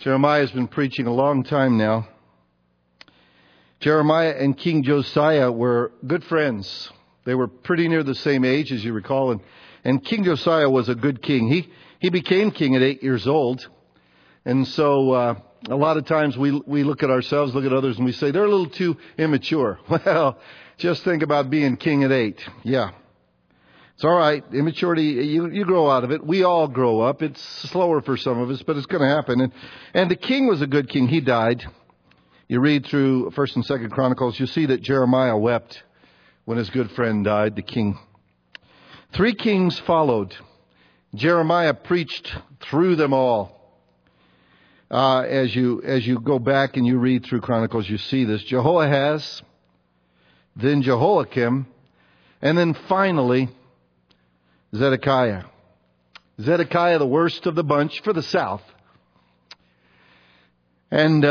Jeremiah has been preaching a long time now. Jeremiah and King Josiah were good friends. They were pretty near the same age, as you recall. And King Josiah was a good king. He became king at 8 years old. And so a lot of times we look at ourselves, look at others, and we say, they're a little too immature. Well, just think about being king at 8. Yeah. It's all right. Immaturity, you grow out of it. We all grow up. It's slower for some of us, but it's going to happen. And the king was a good king. He died. You read through 1st and 2nd Chronicles, you see that Jeremiah wept when his good friend died, the king. 3 kings followed. Jeremiah preached through them all. As you go back and you read through Chronicles, you see this. Jehoahaz, then Jehoiakim, and then finally Zedekiah. Zedekiah, the worst of the bunch for the south. And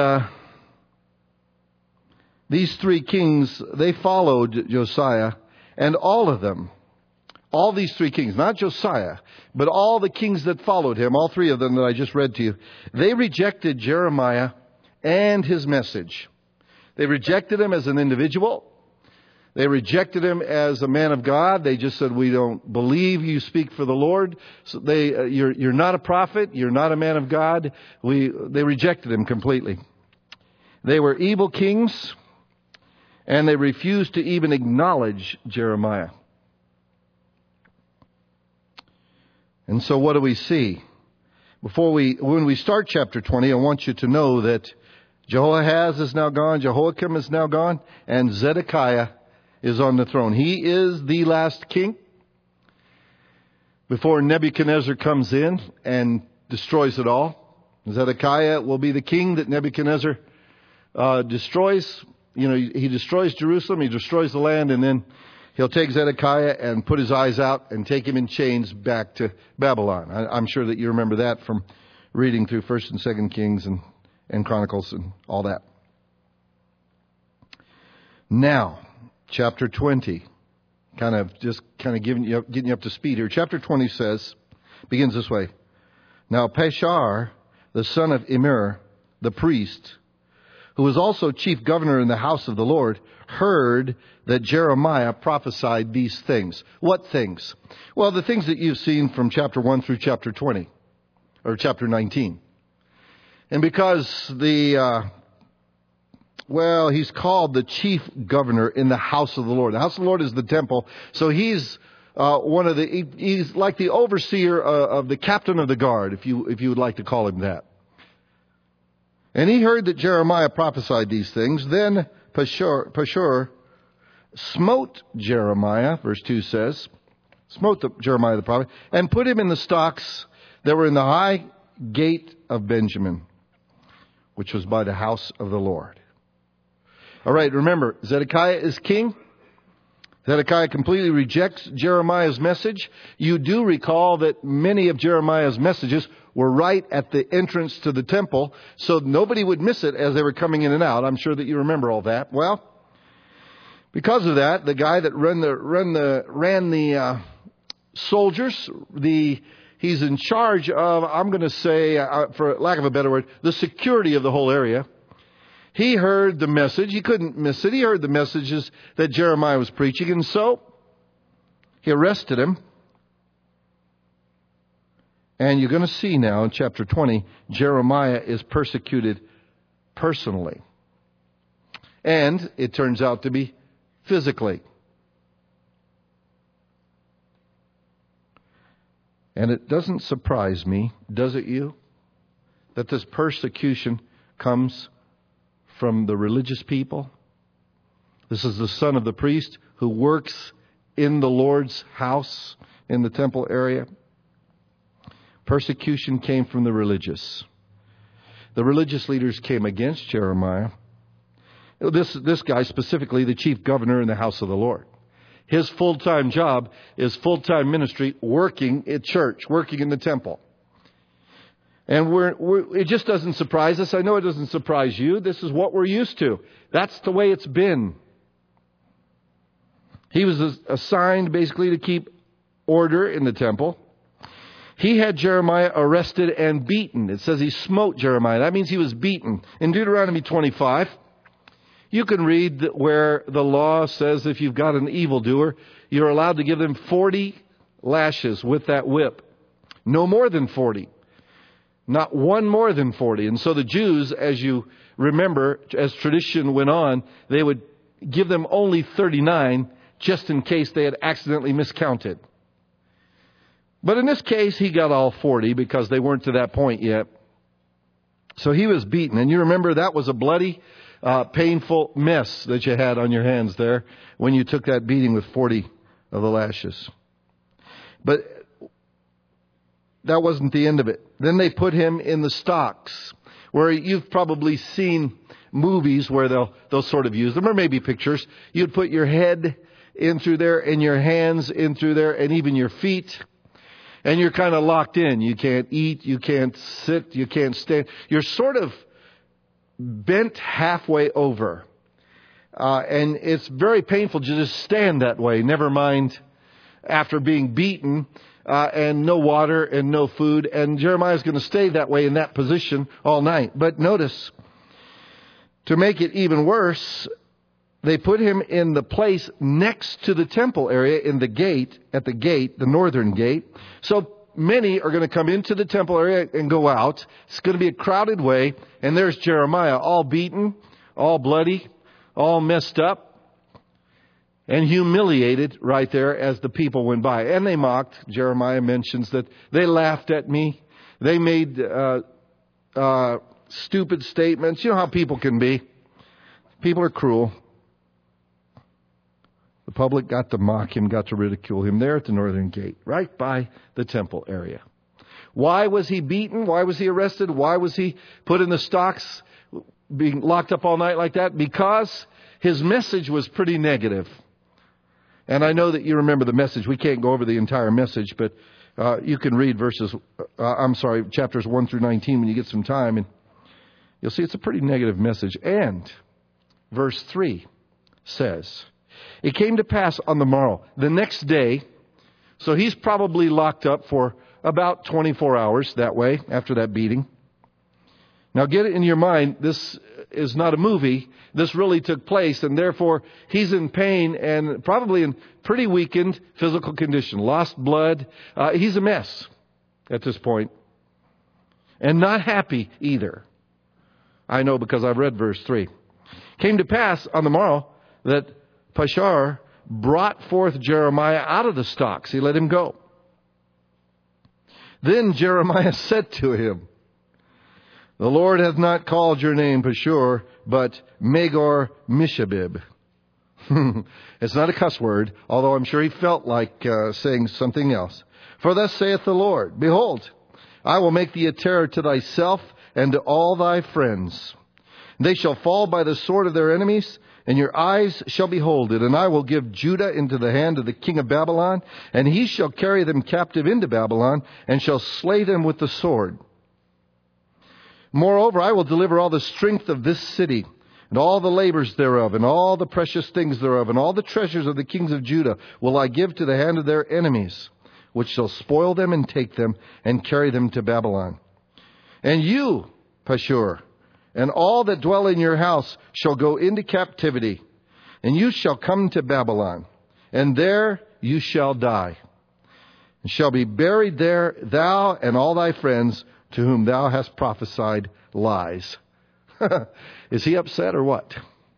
these 3 kings, they followed Josiah, and all of them, all these 3 kings, not Josiah, but all the kings that followed him, all 3 of them that I just read to you, they rejected Jeremiah and his message. They rejected him as an individual. They rejected him as a man of God. They just said, we don't believe you speak for the Lord. So you're not a prophet. You're not a man of God. They rejected him completely. They were evil kings, and they refused to even acknowledge Jeremiah. And so what do we see? When we start chapter 20, I want you to know that Jehoahaz is now gone, Jehoiakim is now gone, and Zedekiah is on the throne. He is the last king before Nebuchadnezzar comes in and destroys it all. Zedekiah will be the king that Nebuchadnezzar destroys. You know, he destroys Jerusalem, he destroys the land, and then he'll take Zedekiah and put his eyes out and take him in chains back to Babylon. I'm sure that you remember that from reading through 1st and 2nd Kings and Chronicles and all that. Now, chapter 20, kind of getting you up to speed here. Chapter 20 begins this way. Now Pashur, the son of Immer, the priest, who was also chief governor in the house of the Lord, heard that Jeremiah prophesied these things. What things? Well, the things that you've seen from chapter 1 through chapter 20, or chapter 19. And because he's called the chief governor in the house of the Lord. The house of the Lord is the temple. So he's he's like the overseer of the captain of the guard, if you would like to call him that. And he heard that Jeremiah prophesied these things. Then Pashur smote Jeremiah, verse 2 says, Jeremiah the prophet, and put him in the stocks that were in the high gate of Benjamin, which was by the house of the Lord. All right, remember, Zedekiah is king. Zedekiah completely rejects Jeremiah's message. You do recall that many of Jeremiah's messages were right at the entrance to the temple, so nobody would miss it as they were coming in and out. I'm sure that you remember all that. Well, because of that, the guy that ran the soldiers, he's in charge of, I'm going to say, for lack of a better word, the security of the whole area. He heard the message. He couldn't miss it. He heard the messages that Jeremiah was preaching. And so he arrested him. And you're going to see now in chapter 20, Jeremiah is persecuted personally. And it turns out to be physically. And it doesn't surprise me, does it you, that this persecution comes from the religious people? This is the son of the priest who works in the Lord's house in the temple area. Persecution came from the religious. The religious leaders came against Jeremiah. This guy, specifically the chief governor in the house of the Lord. His full-time job is full-time ministry, working at church, working in the temple. And it just doesn't surprise us. I know it doesn't surprise you. This is what we're used to. That's the way it's been. He was assigned basically to keep order in the temple. He had Jeremiah arrested and beaten. It says he smote Jeremiah. That means he was beaten. In Deuteronomy 25, you can read where the law says if you've got an evildoer, you're allowed to give them 40 lashes with that whip. No more than 40. Not one more than 40. And so the Jews, as you remember, as tradition went on, they would give them only 39 just in case they had accidentally miscounted. But in this case, he got all 40 because they weren't to that point yet. So he was beaten. And you remember that was a bloody, painful mess that you had on your hands there when you took that beating with 40 of the lashes. But that wasn't the end of it. Then they put him in the stocks, where you've probably seen movies where they'll sort of use them, or maybe pictures. You'd put your head in through there and your hands in through there and even your feet. And you're kind of locked in. You can't eat, you can't sit, you can't stand. You're sort of bent halfway over. And it's very painful to just stand that way, never mind after being beaten and no water and no food. And Jeremiah's going to stay that way in that position all night. But notice, to make it even worse, they put him in the place next to the temple area in the gate, at the gate, the northern gate. So many are going to come into the temple area and go out. It's going to be a crowded way. And there's Jeremiah, all beaten, all bloody, all messed up, and humiliated right there as the people went by. And they mocked. Jeremiah mentions that they laughed at me. They made stupid statements. You know how people can be. People are cruel. The public got to mock him, got to ridicule him there at the northern gate, right by the temple area. Why was he beaten? Why was he arrested? Why was he put in the stocks, being locked up all night like that? Because his message was pretty negative. And I know that you remember the message. We can't go over the entire message, but you can read chapters 1 through 19 when you get some time, and you'll see it's a pretty negative message. And verse 3 says, it came to pass on the morrow, the next day, so he's probably locked up for about 24 hours that way after that beating. Now get it in your mind, this is not a movie. This really took place, and therefore he's in pain and probably in pretty weakened physical condition. Lost blood. He's a mess at this point. And not happy either. I know because I've read verse 3. Came to pass on the morrow that Pashur brought forth Jeremiah out of the stocks. He let him go. Then Jeremiah said to him, the Lord hath not called your name Pashur, but Magor Mishabib. It's not a cuss word, although I'm sure he felt like saying something else. For thus saith the Lord, behold, I will make thee a terror to thyself and to all thy friends. They shall fall by the sword of their enemies, and your eyes shall behold it. And I will give Judah into the hand of the king of Babylon, and he shall carry them captive into Babylon, and shall slay them with the sword. Moreover, I will deliver all the strength of this city, and all the labors thereof, and all the precious things thereof, and all the treasures of the kings of Judah will I give to the hand of their enemies, which shall spoil them and take them, and carry them to Babylon. And you, Pashur, and all that dwell in your house shall go into captivity, and you shall come to Babylon, and there you shall die, and shall be buried there, thou and all thy friends, to whom thou hast prophesied lies. Is he upset or what?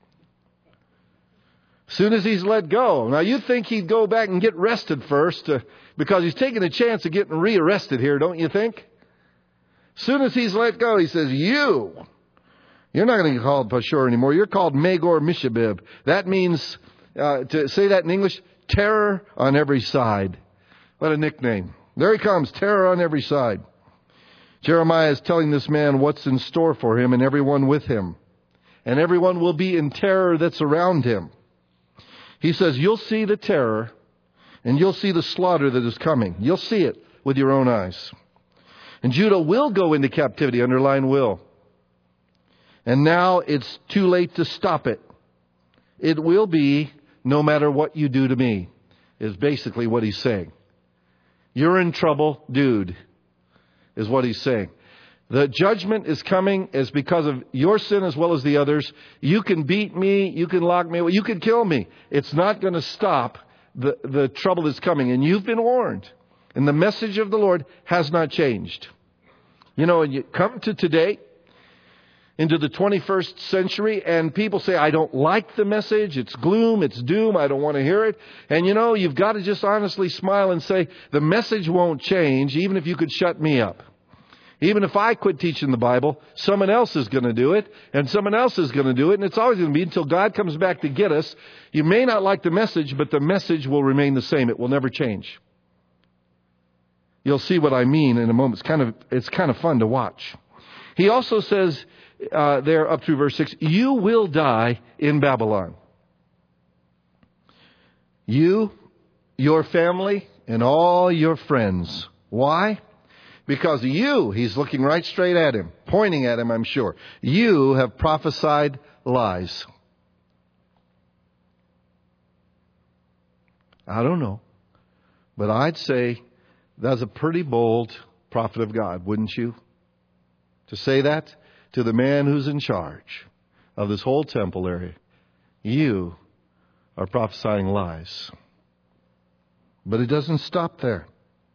Soon as he's let go. Now you think he'd go back and get arrested first, because he's taking a chance of getting rearrested here, don't you think? Soon as he's let go, he says, you're not going to be called Pashur anymore. You're called Magor Mishabib. That means, to say that in English, terror on every side. What a nickname. There he comes, terror on every side. Jeremiah is telling this man what's in store for him and everyone with him. And everyone will be in terror that's around him. He says, you'll see the terror and you'll see the slaughter that is coming. You'll see it with your own eyes. And Judah will go into captivity, underline will. And now it's too late to stop it. It will be no matter what you do to me, is basically what he's saying. You're in trouble, dude. is what he's saying. The judgment is coming as because of your sin as well as the others. You can beat me, you can lock me away, you can kill me. It's not going to stop the trouble that's coming. And you've been warned. And the message of the Lord has not changed. You know, and you come to today, into the 21st century, and people say, I don't like the message. It's gloom, it's doom, I don't want to hear it. And you know, you've got to just honestly smile and say, the message won't change, even if you could shut me up. Even if I quit teaching the Bible, someone else is going to do it, and someone else is going to do it, and it's always going to be until God comes back to get us. You may not like the message, but the message will remain the same. It will never change. You'll see what I mean in a moment. It's kind of fun to watch. He also says there up through verse 6, you will die in Babylon. You, your family, and all your friends. Why? Because you, he's looking right straight at him, pointing at him, I'm sure. You have prophesied lies. I don't know. But I'd say that's a pretty bold prophet of God, wouldn't you? To say that to the man who's in charge of this whole temple area. You are prophesying lies. But it doesn't stop there.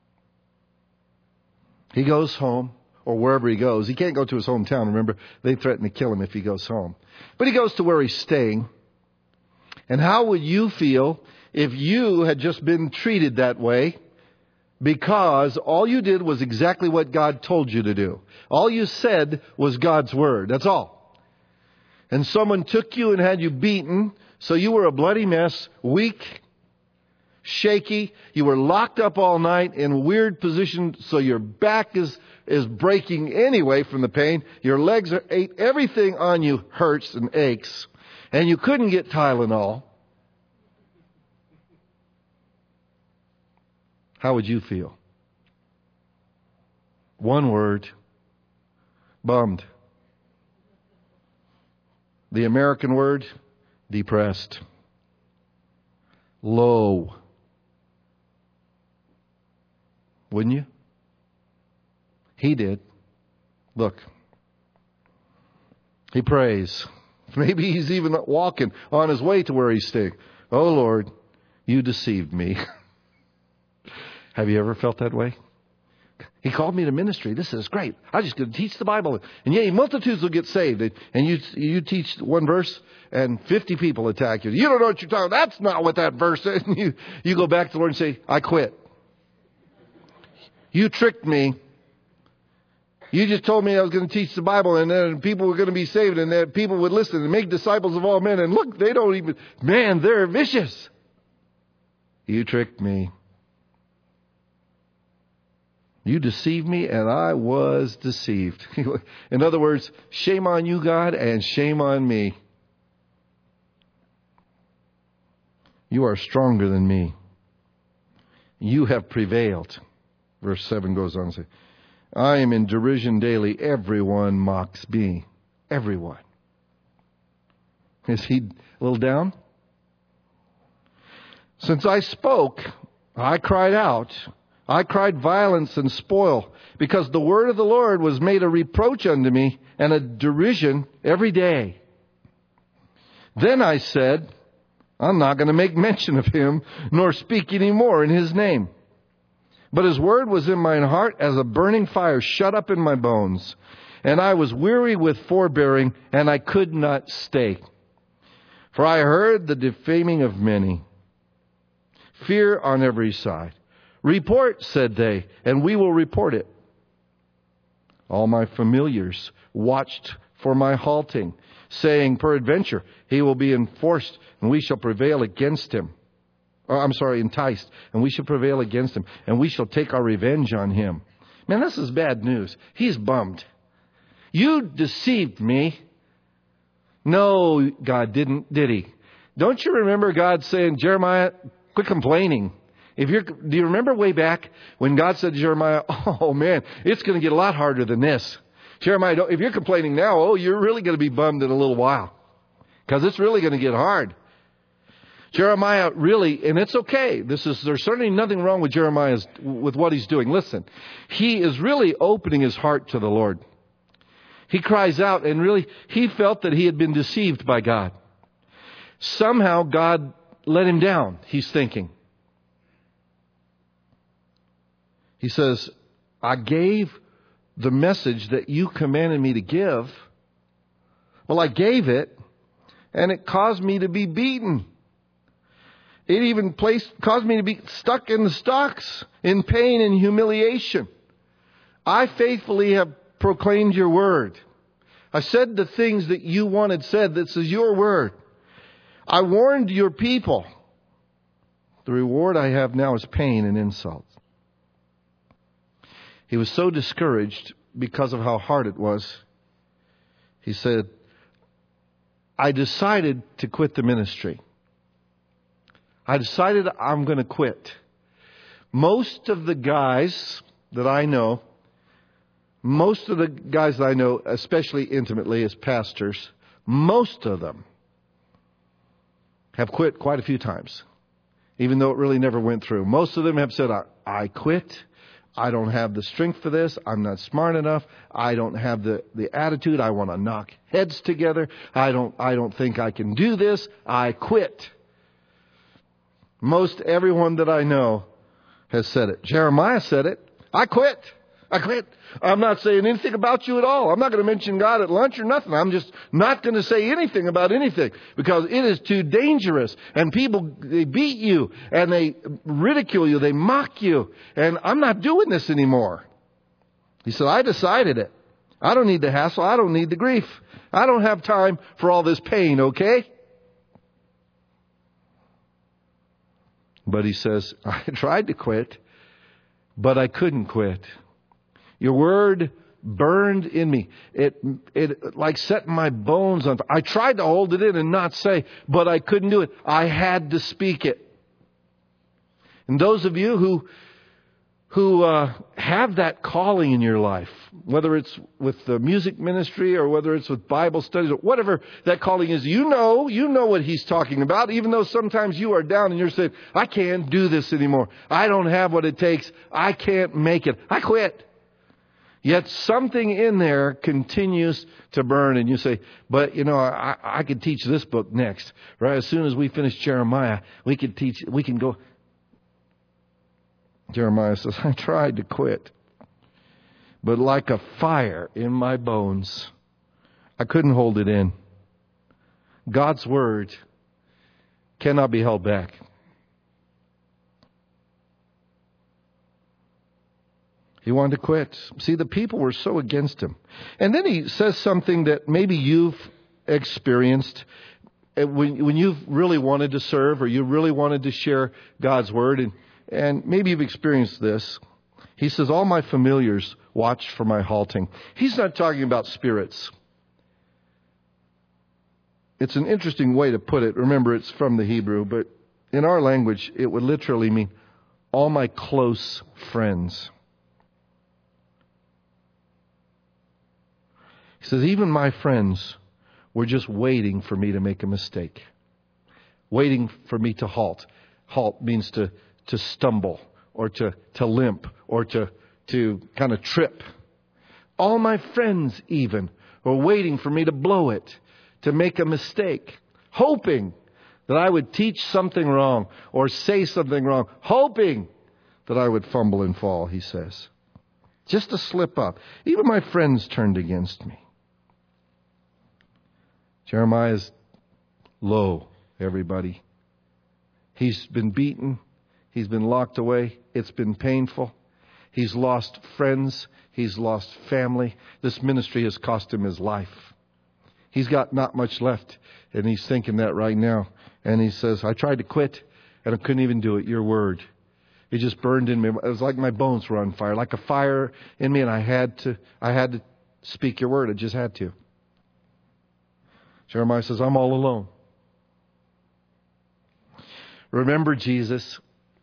He goes home, or wherever he goes. He can't go to his hometown. Remember, they threaten to kill him if he goes home. But he goes to where he's staying. And how would you feel if you had just been treated that way because all you did was exactly what God told you to do? All you said was God's word. That's all. And someone took you and had you beaten, so you were a bloody mess, weak, shaky. You were locked up all night in weird positions, so your back is breaking anyway from the pain. Your legs are ache. Everything on you hurts and aches. And you couldn't get Tylenol. How would you feel? One word. Bummed. The American word, depressed. Low. Wouldn't you? He did. Look. He prays. Maybe he's even walking on his way to where he's staying. Oh Lord, you deceived me. Have you ever felt that way? He called me to ministry. This is great. I'm just going to teach the Bible. And yea, multitudes will get saved. And you teach one verse and 50 people attack you. You don't know what you're talking about. That's not what that verse says. And you go back to the Lord and say, I quit. You tricked me. You just told me I was going to teach the Bible and then people were going to be saved and that people would listen and make disciples of all men. And look, they don't even, man, they're vicious. You tricked me. You deceived me and I was deceived. In other words, shame on you, God, and shame on me. You are stronger than me. You have prevailed. Verse 7 goes on to say, I am in derision daily. Everyone mocks me. Everyone. Is he a little down? Since I spoke, I cried out. I cried violence and spoil, because the word of the Lord was made a reproach unto me and a derision every day. Then I said, I'm not going to make mention of him, nor speak any more in his name. But his word was in mine heart as a burning fire shut up in my bones. And I was weary with forbearing, and I could not stay. For I heard the defaming of many. Fear on every side. Report, said they, and we will report it. All my familiars watched for my halting, saying, peradventure, he will be enforced, and we shall prevail against him. Enticed, and we shall prevail against him, and we shall take our revenge on him. Man, this is bad news. He's bummed. You deceived me. No, God didn't, did he? Don't you remember God saying, Jeremiah, quit complaining. Do you remember way back when God said to Jeremiah, oh man, it's going to get a lot harder than this. Jeremiah, if you're complaining now, you're really going to be bummed in a little while. Because it's really going to get hard. Jeremiah really, and it's okay. There's certainly nothing wrong with with what he's doing. Listen, he is really opening his heart to the Lord. He cries out, and really, he felt that he had been deceived by God. Somehow God let him down, he's thinking. He says, I gave the message that you commanded me to give. Well, I gave it, and it caused me to be beaten. It even caused me to be stuck in the stocks, in pain and humiliation. I faithfully have proclaimed your word. I said the things that you wanted said. This is your word. I warned your people. The reward I have now is pain and insult. He was so discouraged because of how hard it was. He said, I decided to quit the ministry. I decided I'm going to quit. Most of the guys that I know, especially intimately as pastors, most of them have quit quite a few times, even though it really never went through. Most of them have said, I quit. I don't have the strength for this. I'm not smart enough. I don't have the attitude. I want to knock heads together. I don't think I can do this. I quit. Most everyone that I know has said it. Jeremiah said it. I quit. I quit. I'm not saying anything about you at all. I'm not going to mention God at lunch or nothing. I'm just not going to say anything about anything because it is too dangerous. And people, they beat you and they ridicule you. They mock you. And I'm not doing this anymore. He said, I decided it. I don't need the hassle. I don't need the grief. I don't have time for all this pain, okay? But he says, I tried to quit, but I couldn't quit. Your word burned in me. It like set my bones on fire. I tried to hold it in and not say, but I couldn't do it. I had to speak it. And those of you who have that calling in your life, whether it's with the music ministry or whether it's with Bible studies or whatever that calling is, you know what he's talking about, even though sometimes you are down and you're saying, I can't do this anymore. I don't have what it takes. I can't make it. I quit. Yet something in there continues to burn, and you say, but I could teach this book next. Right? As soon as we finish Jeremiah, we can go. Jeremiah says, I tried to quit, but like a fire in my bones, I couldn't hold it in. God's word cannot be held back. He wanted to quit. See, the people were so against him. And then he says something that maybe you've experienced when you've really wanted to serve or you really wanted to share God's word. And maybe you've experienced this. He says, all my familiars watched for my halting. He's not talking about spirits. It's an interesting way to put it. Remember, it's from the Hebrew, but in our language, it would literally mean all my close friends. He says, even my friends were just waiting for me to make a mistake. Waiting for me to halt. Halt means to stumble or to limp or to kind of trip. All my friends even were waiting for me to blow it, to make a mistake, hoping that I would teach something wrong or say something wrong, hoping that I would fumble and fall, he says. Just to slip up. Even my friends turned against me. Jeremiah's low, everybody. He's been beaten. He's been locked away. It's been painful. He's lost friends. He's lost family. This ministry has cost him his life. He's got not much left. And he's thinking that right now. And he says, I tried to quit and I couldn't even do it. Your word. It just burned in me. It was like my bones were on fire, like a fire in me. And I had to speak your word. I just had to. Jeremiah says, I'm all alone. Remember Jesus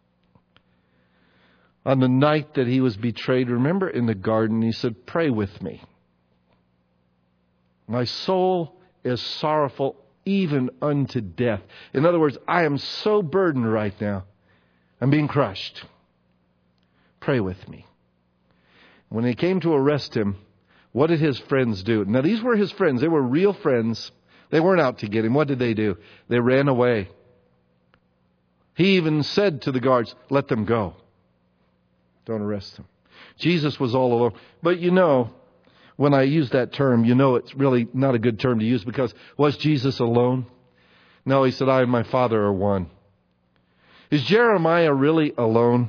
on the night that he was betrayed. Remember in the garden, he said, pray with me. My soul is sorrowful even unto death. In other words, I am so burdened right now. I'm being crushed. Pray with me. When they came to arrest him, what did his friends do? Now, these were his friends. They were real friends. They weren't out to get him. What did they do? They ran away. He even said to the guards, let them go. Don't arrest them. Jesus was all alone. But when I use that term, it's really not a good term to use, because was Jesus alone? No, he said, I and my Father are one. Is Jeremiah really alone?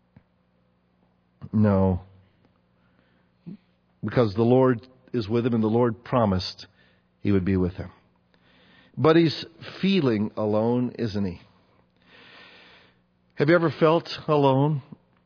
No. Because the Lord is with him, and the Lord promised he would be with him. But he's feeling alone, isn't he? Have you ever felt alone?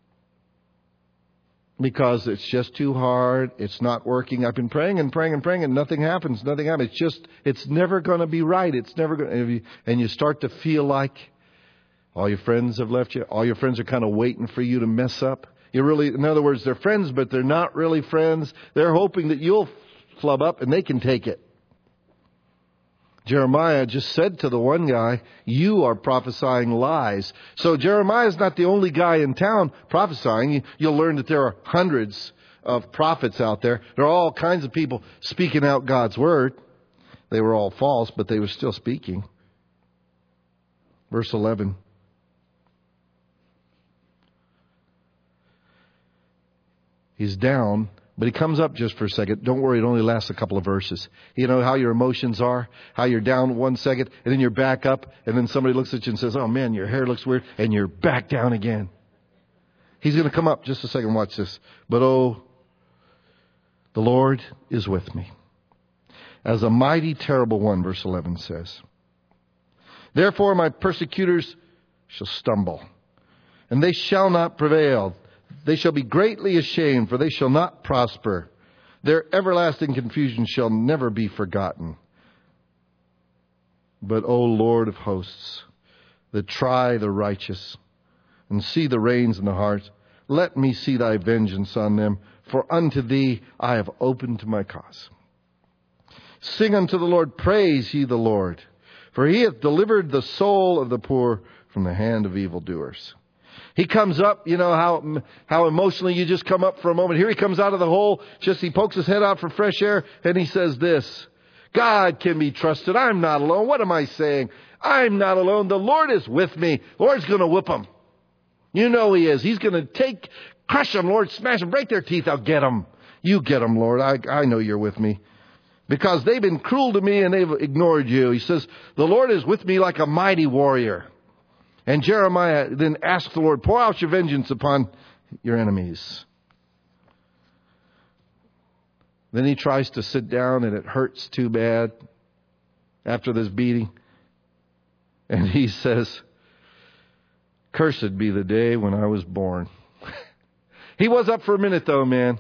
Because it's just too hard. It's not working. I've been praying and praying and praying, and nothing happens. Nothing happens. It's never going to be right. It's never going to. And you start to feel like all your friends have left you. All your friends are kind of waiting for you to mess up. In other words, they're friends, but they're not really friends. They're hoping that you'll flub up and they can take it. Jeremiah just said to the one guy, you are prophesying lies. So Jeremiah is not the only guy in town prophesying. You'll learn that there are hundreds of prophets out there. There are all kinds of people speaking out God's word. They were all false, but they were still speaking. Verse 11. He's down, but he comes up just for a second. Don't worry, it only lasts a couple of verses. You know how your emotions are? How you're down 1 second, and then you're back up, and then somebody looks at you and says, oh man, your hair looks weird, and you're back down again. He's going to come up. Just a second, watch this. But oh, the Lord is with me. As a mighty, terrible one, verse 11 says. Therefore my persecutors shall stumble, and they shall not prevail. They shall be greatly ashamed, for they shall not prosper. Their everlasting confusion shall never be forgotten. But, O Lord of hosts, that try the righteous, and see the reins in the heart, let me see thy vengeance on them, for unto thee I have opened my cause. Sing unto the Lord, praise ye the Lord, for he hath delivered the soul of the poor from the hand of evildoers. He comes up, you know how emotionally you just come up for a moment. Here he comes out of the hole, he pokes his head out for fresh air, and he says this, God can be trusted. I'm not alone. What am I saying? I'm not alone. The Lord is with me. The Lord's going to whip them. You know he is. He's going to crush them, Lord, smash them, break their teeth. I'll get them. You get them, Lord. I know you're with me. Because they've been cruel to me and they've ignored you. He says, the Lord is with me like a mighty warrior. And Jeremiah then asks the Lord, pour out your vengeance upon your enemies. Then he tries to sit down, and it hurts too bad after this beating. And he says, cursed be the day when I was born. He was up for a minute though, man.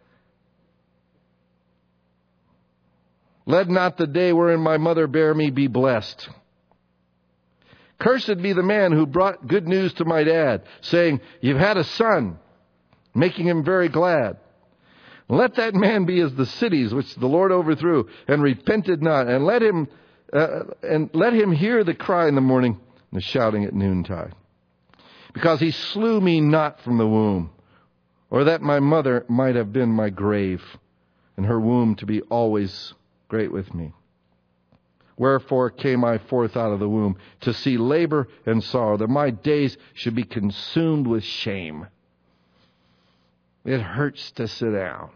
Let not the day wherein my mother bare me be blessed. Cursed be the man who brought good news to my dad, saying, you've had a son, making him very glad. Let that man be as the cities which the Lord overthrew, and repented not, and let him hear the cry in the morning and the shouting at noontide. Because he slew me not from the womb, or that my mother might have been my grave, and her womb to be always great with me. Wherefore came I forth out of the womb, to see labor and sorrow, that my days should be consumed with shame. It hurts to sit down.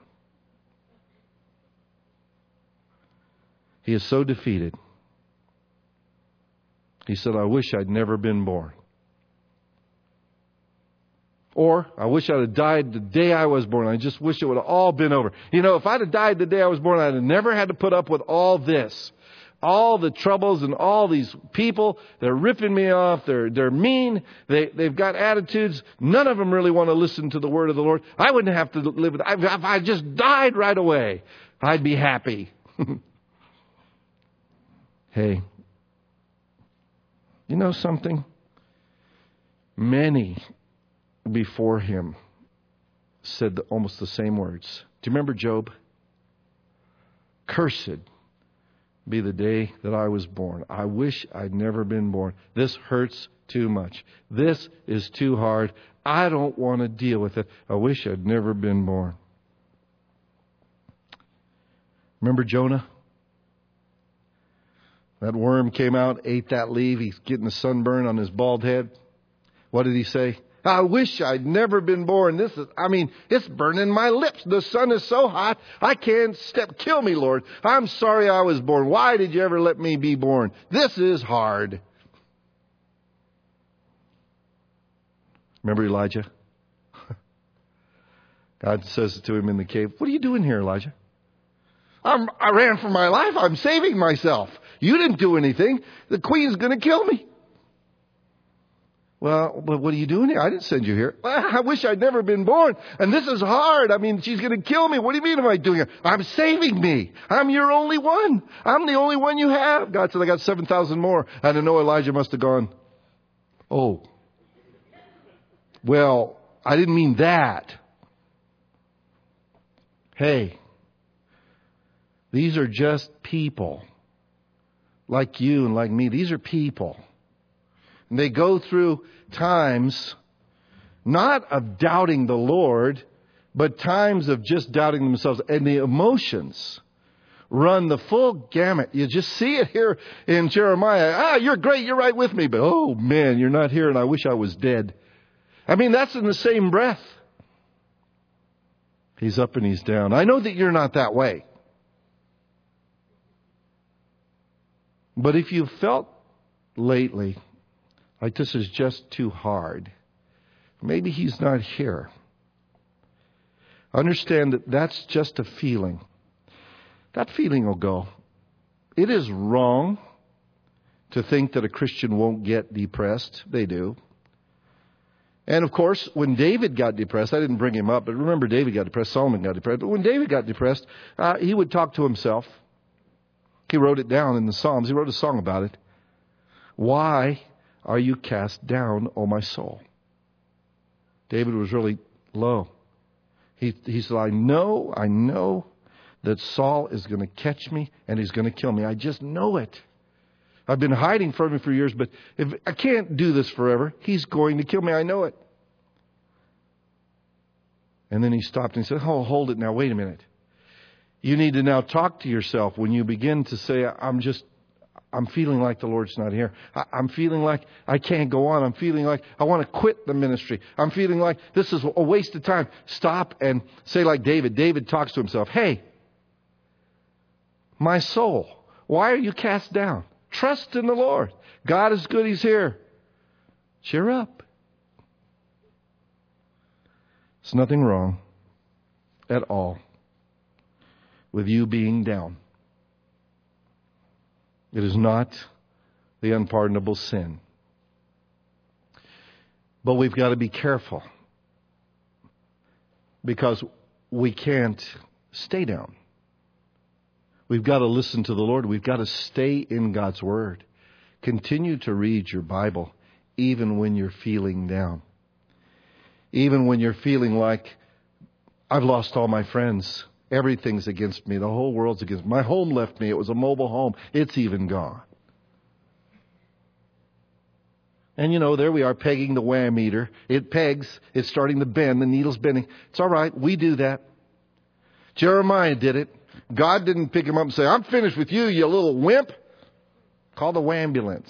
He is so defeated. He said, I wish I'd never been born. Or, I wish I'd have died the day I was born. I just wish it would have all been over. You know, if I'd have died the day I was born, I'd have never had to put up with all this. All the troubles and all these people, they're ripping me off. They're mean. They've got attitudes. None of them really want to listen to the word of the Lord. I wouldn't have to live with it. If I just died right away, I'd be happy. Hey, you know something? Many before him said almost the same words. Do you remember Job? Cursed be the day that I was born. I wish I'd never been born. This hurts too much. This is too hard. I don't want to deal with it. I wish I'd never been born. Remember Jonah? That worm came out, ate that leaf. He's getting a sunburn on his bald head. What did he say? I wish I'd never been born. It's burning my lips. The sun is so hot, I can't step. Kill me, Lord. I'm sorry I was born. Why did you ever let me be born? This is hard. Remember Elijah? God says to him in the cave, what are you doing here, Elijah? I ran for my life. I'm saving myself. You didn't do anything. The queen's going to kill me. Well, but what are you doing here? I didn't send you here. I wish I'd never been born. And this is hard. She's going to kill me. What do you mean am I doing it? I'm saving me. I'm your only one. I'm the only one you have. God said, I got 7,000 more. And I know Elijah must have gone, oh. Well, I didn't mean that. Hey, these are just people. Like you and like me. These are people. And they go through times not of doubting the Lord, but times of just doubting themselves. And the emotions run the full gamut. You just see it here in Jeremiah. You're great. You're right with me. But, oh, man, you're not here and I wish I was dead. That's in the same breath. He's up and he's down. I know that you're not that way. But if you felt lately like this is just too hard, maybe he's not here. Understand that that's just a feeling. That feeling will go. It is wrong to think that a Christian won't get depressed. They do. And of course, when David got depressed, I didn't bring him up, but remember David got depressed, Solomon got depressed. But when David got depressed, he would talk to himself. He wrote it down in the Psalms. He wrote a song about it. Why are you cast down, O my soul? David was really low. He said, I know that Saul is going to catch me and he's going to kill me. I just know it. I've been hiding from him for years, but if I can't do this forever, he's going to kill me. I know it. And then he stopped and he said, oh, hold it now. Wait a minute. You need to now talk to yourself when you begin to say, I'm feeling like the Lord's not here. I'm feeling like I can't go on. I'm feeling like I want to quit the ministry. I'm feeling like this is a waste of time. Stop and say like David. David talks to himself. Hey, my soul, why are you cast down? Trust in the Lord. God is good. He's here. Cheer up. There's nothing wrong at all with you being down. It is not the unpardonable sin. But we've got to be careful because we can't stay down. We've got to listen to the Lord. We've got to stay in God's Word. Continue to read your Bible even when you're feeling down. Even when you're feeling like, I've lost all my friends. Everything's against me. The whole world's against me. My home left me. It was a mobile home. It's even gone. And there we are pegging the wham meter. It pegs. It's starting to bend. The needle's bending. It's all right. We do that. Jeremiah did it. God didn't pick him up and say, I'm finished with you, you little wimp. Call the wambulance.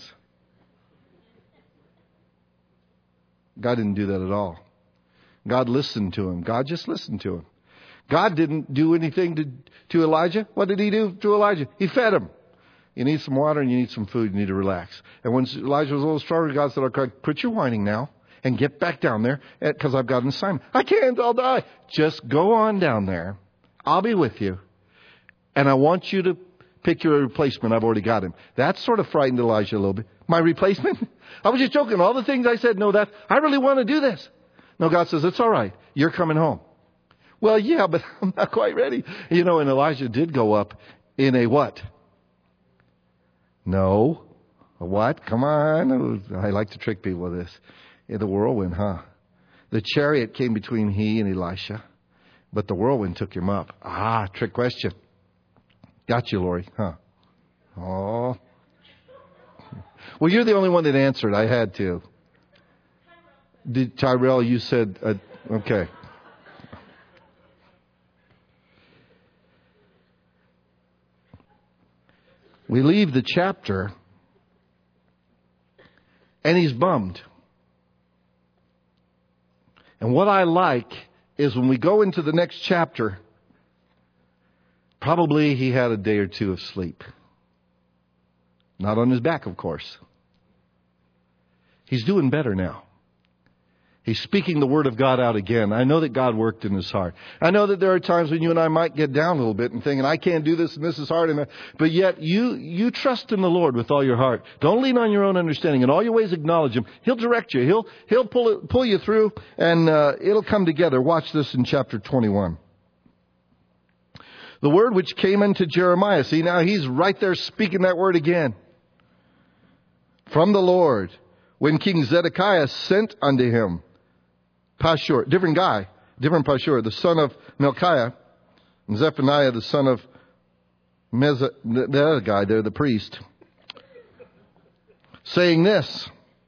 God didn't do that at all. God listened to him. God just listened to him. God didn't do anything to Elijah. What did he do to Elijah? He fed him. You need some water and you need some food. You need to relax. And when Elijah was a little stronger, God said, okay, quit your whining now and get back down there because I've got an assignment. I can't. I'll die. Just go on down there. I'll be with you. And I want you to pick your replacement. I've already got him. That sort of frightened Elijah a little bit. My replacement? I was just joking. All the things I said, no, I really want to do this. No, God says, it's all right. You're coming home. Well, yeah, but I'm not quite ready. And Elijah did go up in a what? No. A what? Come on. I like to trick people with this. In the whirlwind, huh? The chariot came between he and Elisha, but the whirlwind took him up. Trick question. Got you, Lori, huh? Oh. Well, you're the only one that answered. I had to. Tyrell, you said, okay. We leave the chapter, and he's bummed. And what I like is when we go into the next chapter, probably he had a day or two of sleep. Not on his back, of course. He's doing better now. He's speaking the word of God out again. I know that God worked in his heart. I know that there are times when you and I might get down a little bit and thinking, I can't do this and this is hard. But yet you trust in the Lord with all your heart. Don't lean on your own understanding. In all your ways acknowledge him. He'll direct you. He'll pull you through and it'll come together. Watch this in chapter 21. The word which came unto Jeremiah. See, now he's right there speaking that word again. From the Lord, when King Zedekiah sent unto him Pashur, different Pashur, the son of Melchiah, and Zephaniah, the son of the other guy there, the priest, saying this.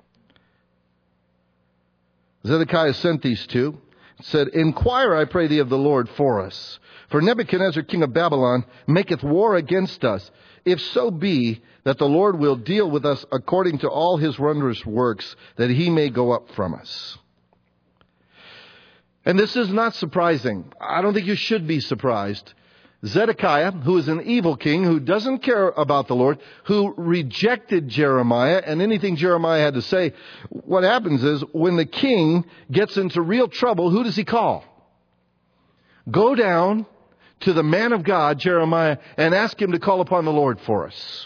Zedekiah sent these two, said, Inquire, I pray thee, of the Lord for us. For Nebuchadnezzar, king of Babylon, maketh war against us. If so be that the Lord will deal with us according to all his wondrous works, that he may go up from us. And this is not surprising. I don't think you should be surprised. Zedekiah, who is an evil king, who doesn't care about the Lord, who rejected Jeremiah and anything Jeremiah had to say, what happens is when the king gets into real trouble, who does he call? Go down to the man of God, Jeremiah, and ask him to call upon the Lord for us.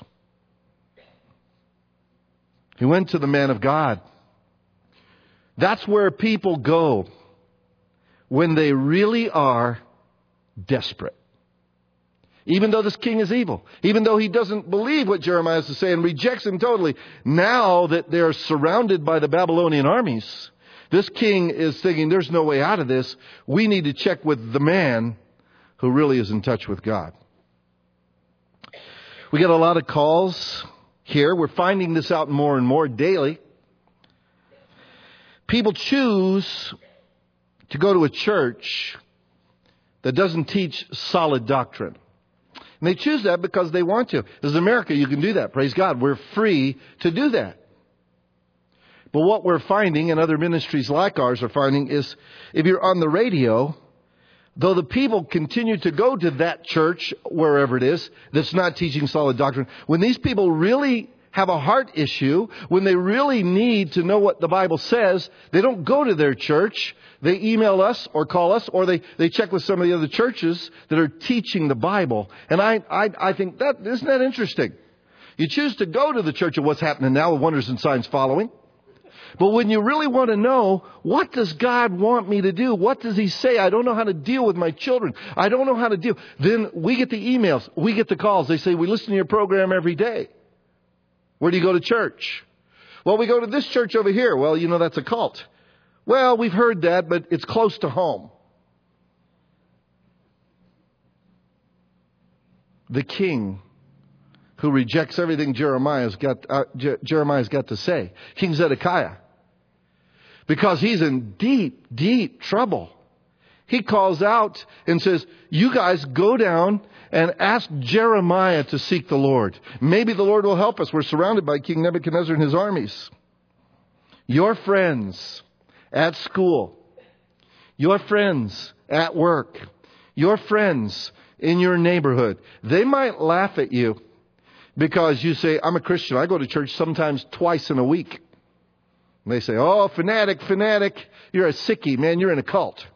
He went to the man of God. That's where people go when they really are desperate. Even though this king is evil, even though he doesn't believe what Jeremiah has to say and rejects him totally, now that they're surrounded by the Babylonian armies, this king is thinking there's no way out of this. We need to check with the man who really is in touch with God. We get a lot of calls here. We're finding this out more and more daily. People choose to go to a church that doesn't teach solid doctrine. And they choose that because they want to. As America, you can do that. Praise God. We're free to do that. But what we're finding, and other ministries like ours are finding, is if you're on the radio, though the people continue to go to that church, wherever it is, that's not teaching solid doctrine, when these people really have a heart issue, when they really need to know what the Bible says, they don't go to their church. They email us or call us, or they check with some of the other churches that are teaching the Bible. And I think isn't that interesting? You choose to go to the church of what's happening now with wonders and signs following. But when you really want to know, what does God want me to do? What does he say? I don't know how to deal with my children. I don't know how to deal. Then we get the emails. We get the calls. They say, we listen to your program every day. Where do you go to church? Well, we go to this church over here. Well, that's a cult. Well, we've heard that, but it's close to home. The king who rejects everything Jeremiah's got to say, King Zedekiah, because he's in deep, deep trouble. He calls out and says, you guys go down and ask Jeremiah to seek the Lord. Maybe the Lord will help us. We're surrounded by King Nebuchadnezzar and his armies. Your friends at school, your friends at work, your friends in your neighborhood, they might laugh at you because you say, I'm a Christian. I go to church sometimes twice in a week. And they say, oh, fanatic. You're a sickie, man. You're in a cult.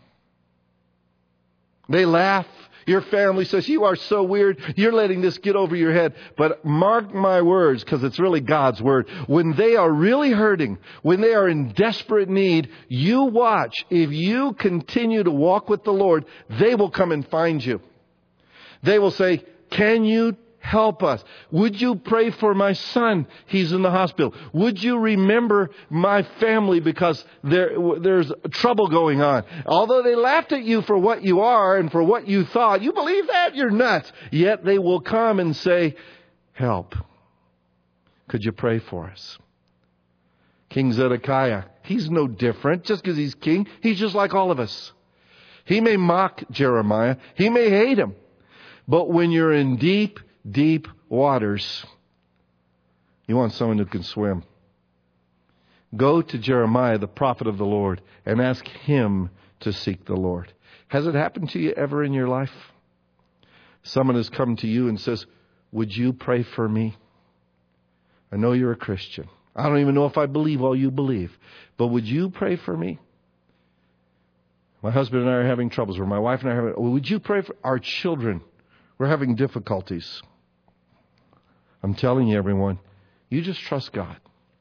They laugh. Your family says, you are so weird. You're letting this get over your head. But mark my words, because it's really God's word. When they are really hurting, when they are in desperate need, you watch. If you continue to walk with the Lord, they will come and find you. They will say, can you help us? Would you pray for my son? He's in the hospital. Would you remember my family because there's trouble going on? Although they laughed at you for what you are and for what you thought, you believe that? You're nuts. Yet they will come and say, help. Could you pray for us? King Zedekiah, he's no different. Just because he's king, he's just like all of us. He may mock Jeremiah. He may hate him. But when you're in deep, deep waters, you want someone who can swim. Go to Jeremiah, the prophet of the Lord, and ask him to seek the Lord. Has it happened to you ever in your life? Someone has come to you and says, would you pray for me? I know you're a Christian. I don't even know if I believe all you believe. But would you pray for me? My husband and I are having troubles. Or my wife and I are having... Would you pray for our children? We're having difficulties. I'm telling you, everyone, you just trust God.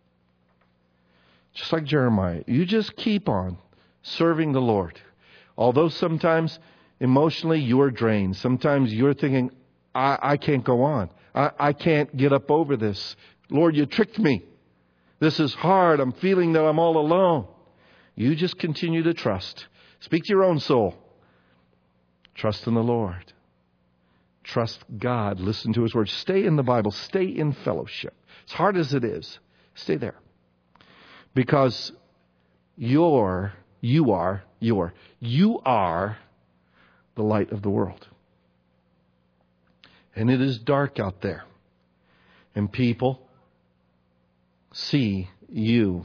Just like Jeremiah. You just keep on serving the Lord. Although sometimes emotionally you're drained. Sometimes you're thinking, I can't go on. I can't get up over this. Lord, you tricked me. This is hard. I'm feeling that I'm all alone. You just continue to trust. Speak to your own soul. Trust in the Lord. Trust God. Listen to His Word. Stay in the Bible. Stay in fellowship. As hard as it is, stay there. Because you are the light of the world. And it is dark out there. And people see you.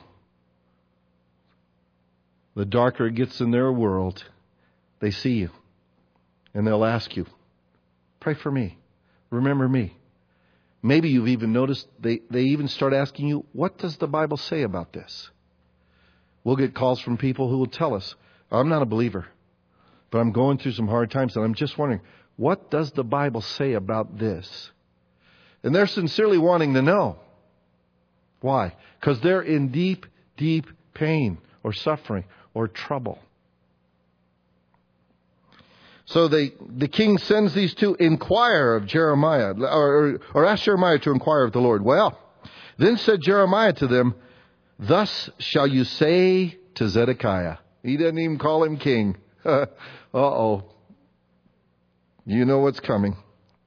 The darker it gets in their world, they see you. And they'll ask you, pray for me. Remember me. Maybe you've even noticed they even start asking you, what does the Bible say about this? We'll get calls from people who will tell us, I'm not a believer, but I'm going through some hard times and I'm just wondering, what does the Bible say about this? And they're sincerely wanting to know. Why? Because they're in deep, deep pain or suffering or trouble. So the king sends these to inquire of Jeremiah, or ask Jeremiah to inquire of the Lord. Well, then said Jeremiah to them, thus shall you say to Zedekiah. He doesn't even call him king. Uh-oh. You know what's coming.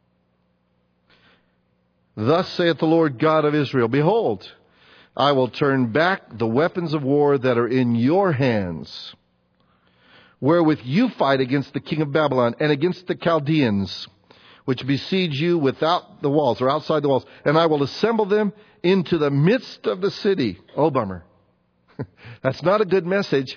Thus saith the Lord God of Israel, behold, I will turn back the weapons of war that are in your hands, wherewith you fight against the king of Babylon and against the Chaldeans, which besiege you without the walls or outside the walls. And I will assemble them into the midst of the city. Oh, bummer. That's not a good message.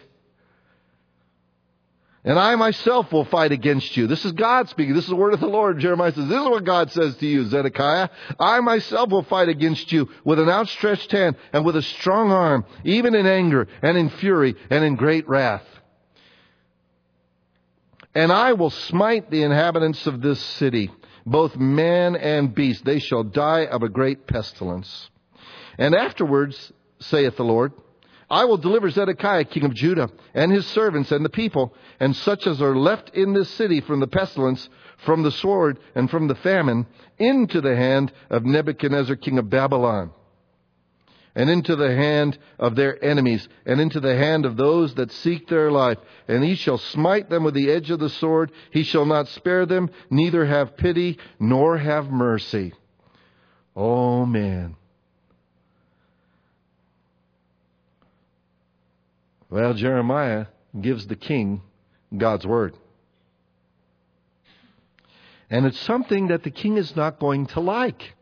And I myself will fight against you. This is God speaking. This is the word of the Lord. Jeremiah says, this is what God says to you, Zedekiah. I myself will fight against you with an outstretched hand and with a strong arm, even in anger and in fury and in great wrath. And I will smite the inhabitants of this city, both man and beast. They shall die of a great pestilence. And afterwards, saith the Lord, I will deliver Zedekiah, king of Judah, and his servants and the people, and such as are left in this city from the pestilence, from the sword, and from the famine, into the hand of Nebuchadnezzar, king of Babylon, and into the hand of their enemies, and into the hand of those that seek their life. And he shall smite them with the edge of the sword. He shall not spare them, neither have pity, nor have mercy. Oh, man. Well, Jeremiah gives the king God's word. And it's something that the king is not going to like.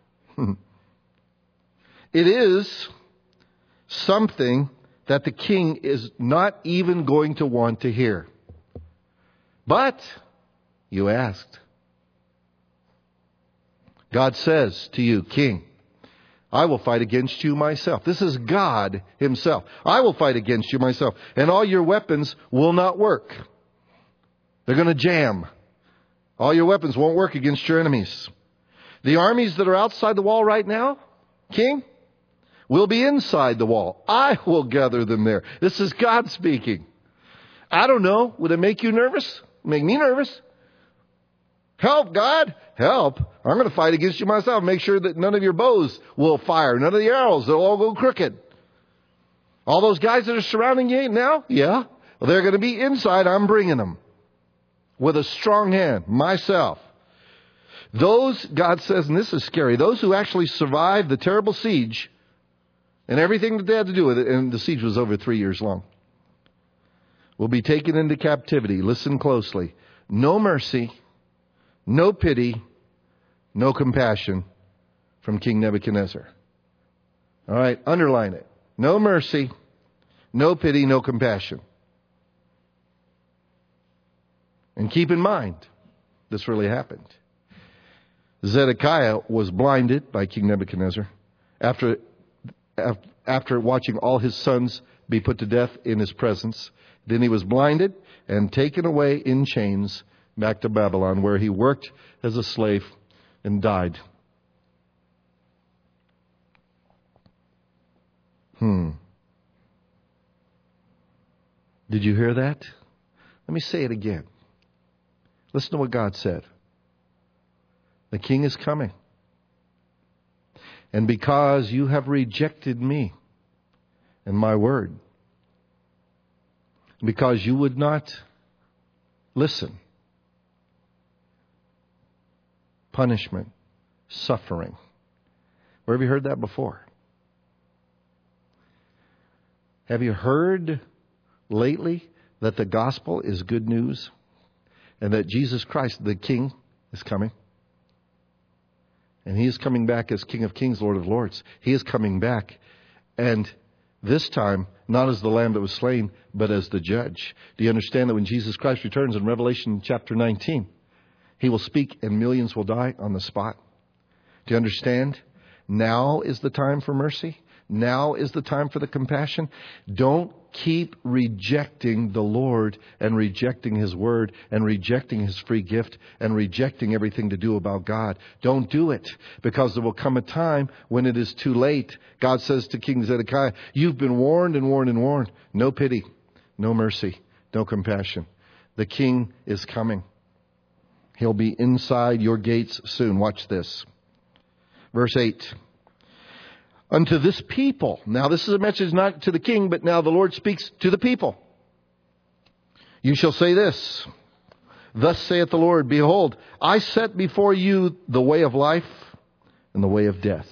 It is something that the king is not even going to want to hear. But you asked. God says to you, king, I will fight against you myself. This is God himself. I will fight against you myself. And all your weapons will not work. They're going to jam. All your weapons won't work against your enemies. The armies that are outside the wall right now, king, will be inside the wall. I will gather them there. This is God speaking. I don't know. Would it make you nervous? Make me nervous. Help, God. Help. I'm going to fight against you myself. Make sure that none of your bows will fire. None of the arrows. They'll all go crooked. All those guys that are surrounding you now? Yeah. Well, they're going to be inside. I'm bringing them. With a strong hand. Myself. Those, God says, and this is scary, those who actually survived the terrible siege and everything that they had to do with it, and the siege was over 3 years long, will be taken into captivity. Listen closely. No mercy, no pity, no compassion from King Nebuchadnezzar. All right, underline it. No mercy, no pity, no compassion. And keep in mind, this really happened. Zedekiah was blinded by King Nebuchadnezzar after watching all his sons be put to death in his presence. Then he was blinded and taken away in chains back to Babylon, where he worked as a slave and died. Did you hear that? Let me say it again. Listen to what God said. The king is coming. And because you have rejected me and my word, because you would not listen, punishment, suffering. Where have you heard that before? Have you heard lately that the gospel is good news and that Jesus Christ, the King, is coming? And He is coming back as King of Kings, Lord of Lords. He is coming back. And this time, not as the Lamb that was slain, but as the judge. Do you understand that when Jesus Christ returns in Revelation chapter 19, He will speak and millions will die on the spot? Do you understand? Now is the time for mercy. Now is the time for the compassion. Don't keep rejecting the Lord and rejecting His word and rejecting His free gift and rejecting everything to do about God. Don't do it, because there will come a time when it is too late. God says to King Zedekiah, you've been warned and warned and warned. No pity, no mercy, no compassion. The king is coming. He'll be inside your gates soon. Watch this. Verse 8. Unto this people. Now this is a message not to the king, but now the Lord speaks to the people. You shall say this. Thus saith the Lord, behold, I set before you the way of life and the way of death.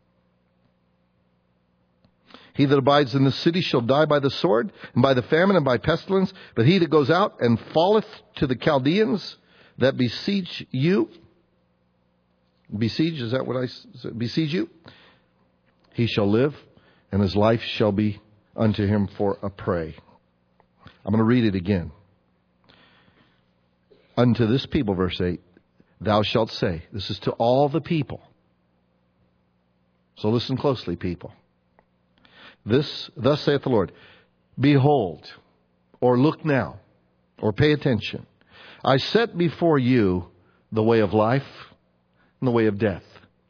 He that abides in the city shall die by the sword, and by the famine, and by pestilence. But he that goes out and falleth to the Chaldeans that besiege you. Besiege, is that what I said? Besiege you? He shall live, and his life shall be unto him for a prey. I'm going to read it again. Unto this people, verse 8, thou shalt say, this is to all the people. So listen closely, people. Thus saith the Lord, behold, or look now, or pay attention. I set before you the way of life and the way of death.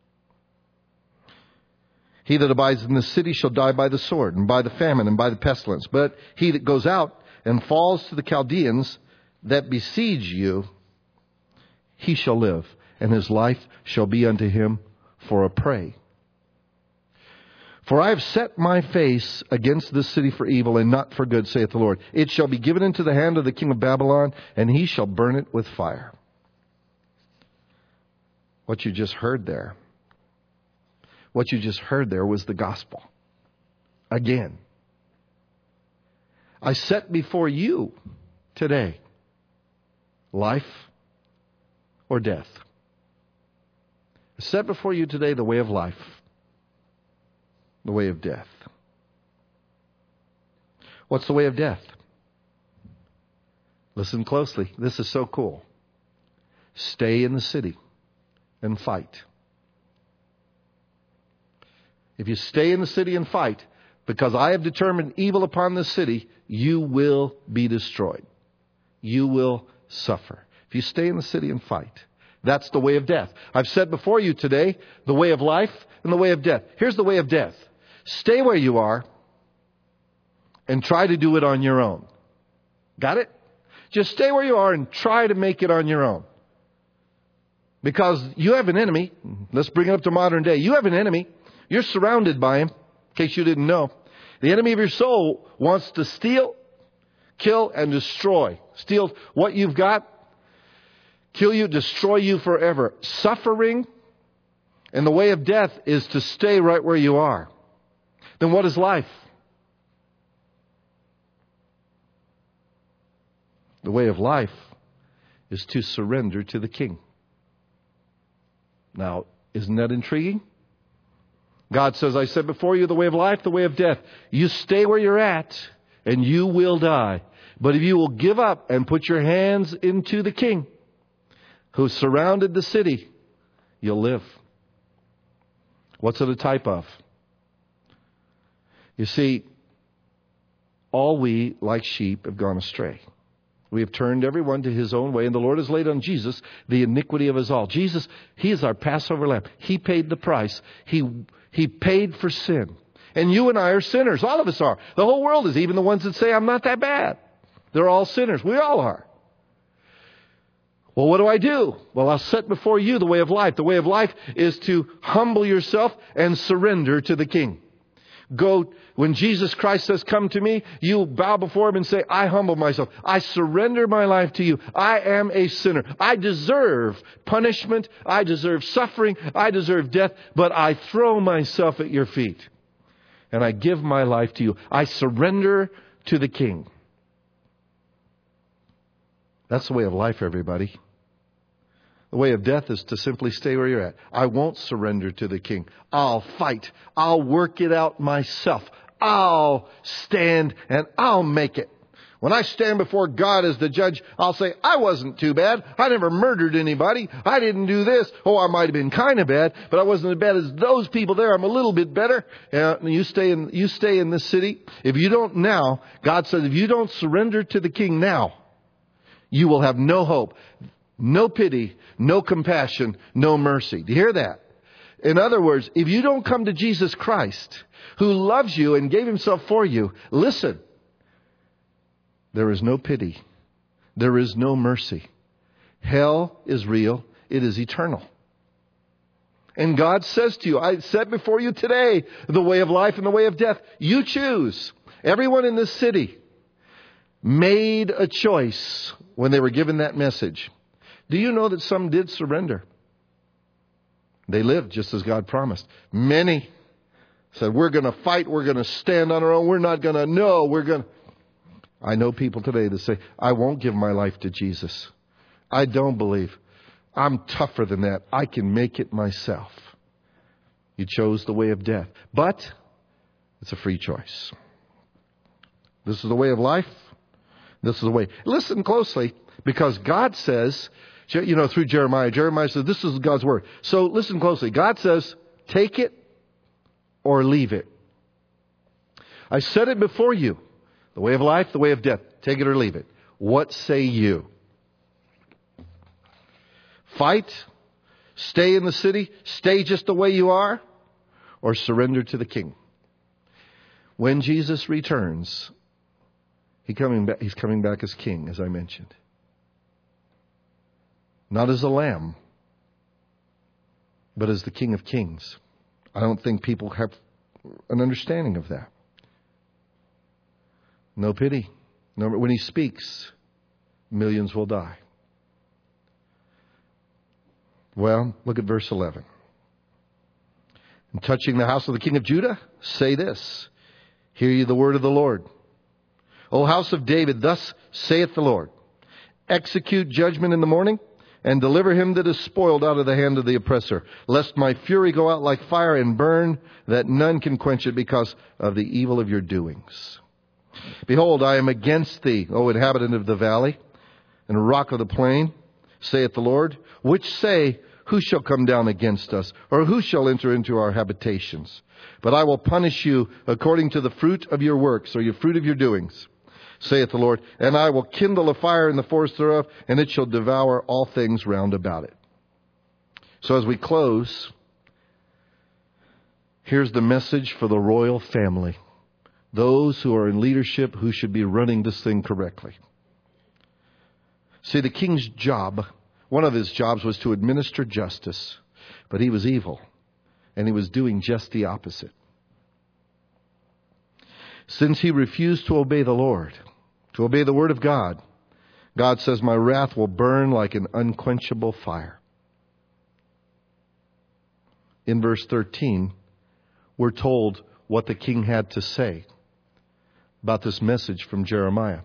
He that abides in the city shall die by the sword, and by the famine, and by the pestilence. But he that goes out and falls to the Chaldeans that besiege you, he shall live, and his life shall be unto him for a prey. For I have set my face against this city for evil, and not for good, saith the Lord. It shall be given into the hand of the king of Babylon, and he shall burn it with fire. What you just heard there. What you just heard there was the gospel. Again. I set before you today life or death. I set before you today the way of life, the way of death. What's the way of death? Listen closely. This is so cool. Stay in the city and fight. If you stay in the city and fight, because I have determined evil upon this city, you will be destroyed. You will suffer. If you stay in the city and fight, that's the way of death. I've said before you today, the way of life and the way of death. Here's the way of death. Stay where you are and try to do it on your own. Got it? Just stay where you are and try to make it on your own. Because you have an enemy. Let's bring it up to modern day. You have an enemy. You're surrounded by him, in case you didn't know. The enemy of your soul wants to steal, kill, and destroy. Steal what you've got, kill you, destroy you forever. Suffering and the way of death is to stay right where you are. Then what is life? The way of life is to surrender to the King. Now, isn't that intriguing? God says, I set before you the way of life, the way of death. You stay where you're at, and you will die. But if you will give up and put your hands into the King who surrounded the city, you'll live. What's it a type of? You see, all we, like sheep, have gone astray. We have turned everyone to his own way, and the Lord has laid on Jesus the iniquity of us all. Jesus, he is our Passover lamb. He paid the price. He paid for sin. And you and I are sinners. All of us are. The whole world is, even the ones that say, I'm not that bad. They're all sinners. We all are. Well, what do I do? Well, I'll set before you the way of life. The way of life is to humble yourself and surrender to the King. Go, when Jesus Christ says, come to me, you bow before him and say, I humble myself. I surrender my life to you. I am a sinner. I deserve punishment. I deserve suffering. I deserve death. But I throw myself at your feet. And I give my life to you. I surrender to the King. That's the way of life, everybody. The way of death is to simply stay where you're at. I won't surrender to the King. I'll fight. I'll work it out myself. I'll stand and I'll make it. When I stand before God as the judge, I'll say, I wasn't too bad. I never murdered anybody. I didn't do this. Oh, I might have been kind of bad, but I wasn't as bad as those people there. I'm a little bit better. You stay in this city. If you don't now, God says, if you don't surrender to the King now, you will have no hope, no pity, no compassion, no mercy. Do you hear that? In other words, if you don't come to Jesus Christ, who loves you and gave himself for you, listen, there is no pity. There is no mercy. Hell is real. It is eternal. And God says to you, I set before you today the way of life and the way of death. You choose. Everyone in this city made a choice when they were given that message. Do you know that some did surrender? They lived just as God promised. Many said, we're going to fight. We're going to stand on our own. We're not going to know. I know people today that say, I won't give my life to Jesus. I don't believe. I'm tougher than that. I can make it myself. You chose the way of death. But it's a free choice. This is the way of life. This is the way. Listen closely, because God says, through Jeremiah says, this is God's word. So listen closely. God says, take it or leave it. I set it before you. The way of life, the way of death. Take it or leave it. What say you? Fight? Stay in the city? Stay just the way you are? Or surrender to the King? When Jesus returns, he's coming back as King, as I mentioned. Not as a lamb, but as the King of Kings. I don't think people have an understanding of that. No pity. No, when he speaks, millions will die. Well, look at verse 11. And touching the house of the King of Judah, say this. Hear ye the word of the Lord. O house of David, thus saith the Lord. Execute judgment in the morning, and deliver him that is spoiled out of the hand of the oppressor, lest my fury go out like fire and burn, that none can quench it because of the evil of your doings. Behold, I am against thee, O inhabitant of the valley, and rock of the plain, saith the Lord, which say, who shall come down against us, or who shall enter into our habitations? But I will punish you according to the fruit of your works, or your fruit of your doings, saith the Lord, and I will kindle a fire in the forest thereof, and it shall devour all things round about it. So as we close, here's the message for the royal family. Those who are in leadership who should be running this thing correctly. See, the king's job, one of his jobs was to administer justice, but he was evil, and he was doing just the opposite. Since he refused to obey the Lord, to obey the word of God, God says, my wrath will burn like an unquenchable fire. In verse 13, we're told what the king had to say about this message from Jeremiah.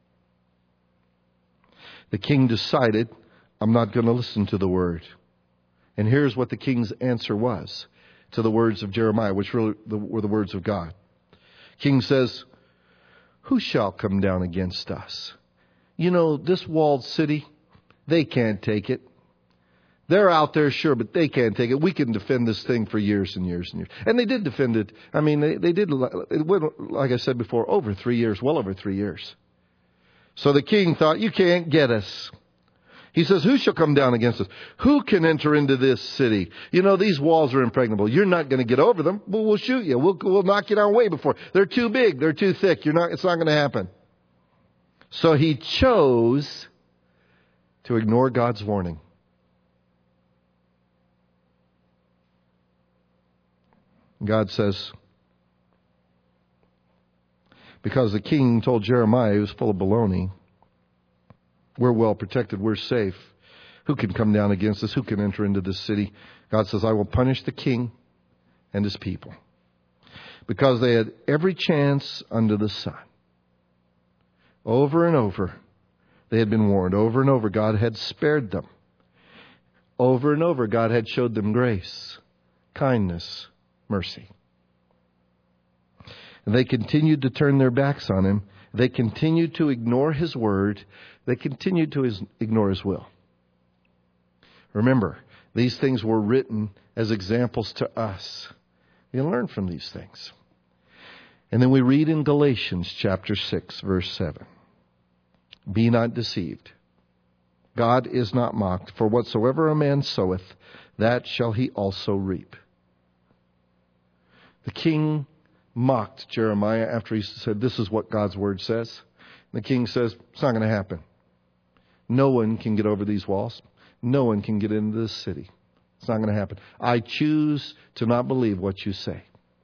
The king decided, I'm not going to listen to the word. And here's what the king's answer was to the words of Jeremiah, which really were the words of God. King says, who shall come down against us? You know, this walled city, they can't take it. They're out there, sure, but they can't take it. We can defend this thing for years and years and years. And they did defend it. I mean, they did, it went, like I said before, over 3 years, well over 3 years. So the king thought, you can't get us. He says, who shall come down against us? Who can enter into this city? You know, these walls are impregnable. You're not going to get over them. We'll shoot you. We'll knock you down way before. They're too big. They're too thick. It's not going to happen. So he chose to ignore God's warning. God says, because the king told Jeremiah, he was full of baloney, we're well protected, we're safe. Who can come down against us? Who can enter into this city? God says, I will punish the king and his people. Because they had every chance under the sun. Over and over, they had been warned. Over and over, God had spared them. Over and over, God had showed them grace, kindness, mercy. And they continued to turn their backs on him. They continued to ignore his word. They continued to ignore his will. Remember, these things were written as examples to us. We learn from these things. And then we read in Galatians chapter 6, verse 7. Be not deceived. God is not mocked. For whatsoever a man soweth, that shall he also reap. The king mocked Jeremiah after he said, this is what God's word says. The king says, it's not going to happen. No one can get over these walls. No one can get into this city. It's not going to happen. I choose to not believe what you say.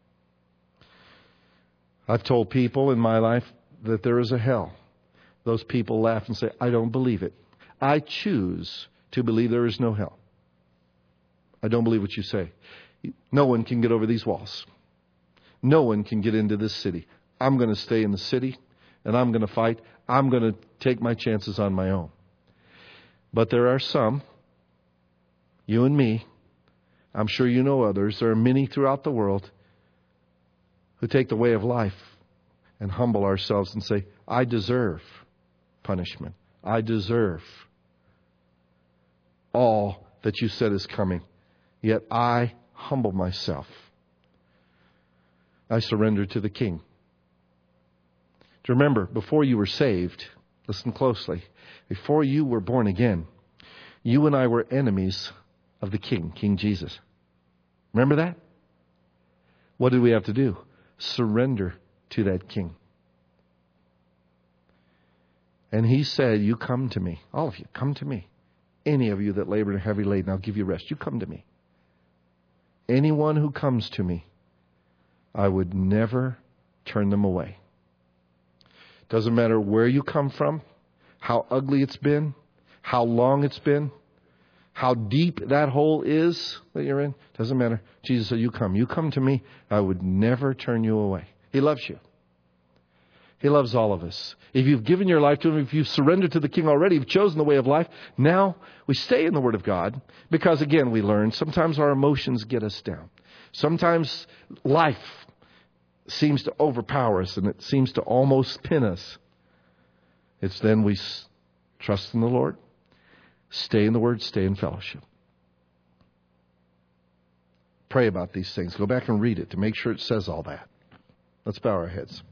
I've told people in my life that there is a hell. Those people laugh and say, I don't believe it. I choose to believe there is no hell. I don't believe what you say. No one can get over these walls. No one can get into this city. I'm going to stay in the city and I'm going to fight. I'm going to take my chances on my own. But there are some, you and me, I'm sure you know others, there are many throughout the world who take the way of life and humble ourselves and say, I deserve punishment. I deserve all that you said is coming. Yet I humble myself. I surrender to the King. To remember, before you were saved, listen closely, before you were born again, you and I were enemies of the King, King Jesus. Remember that? What did we have to do? Surrender to that King. And he said, you come to me. All of you, come to me. Any of you that labor and are heavy laden, I'll give you rest. You come to me. Anyone who comes to me, I would never turn them away. Doesn't matter where you come from, how ugly it's been, how long it's been, how deep that hole is that you're in. Doesn't matter. Jesus said, you come. You come to me, I would never turn you away. He loves you. He loves all of us. If you've given your life to Him, if you've surrendered to the King already, you've chosen the way of life, now we stay in the Word of God because, again, we learn sometimes our emotions get us down. Sometimes life seems to overpower us and it seems to almost pin us. It's then we trust in the Lord, stay in the Word, stay in fellowship. Pray about these things. Go back and read it to make sure it says all that. Let's bow our heads.